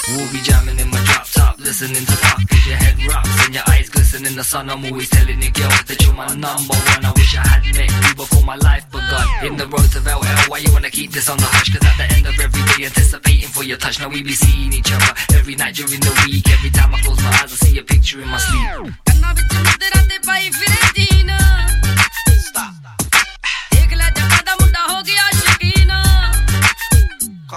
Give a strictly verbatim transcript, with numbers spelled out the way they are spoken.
We'll be jamming in my drop top, listening to pop as your head rocks and your eyes glisten in the sun. I'm always telling you, girl, that you're my number one. I wish I had met you before my life begun. In the road to L L, why you wanna keep this on the hush? Cause at the end of every day, anticipating for your touch. Now we be seeing each other every night during the week. Every time I close my eyes, I see a picture in my sleep.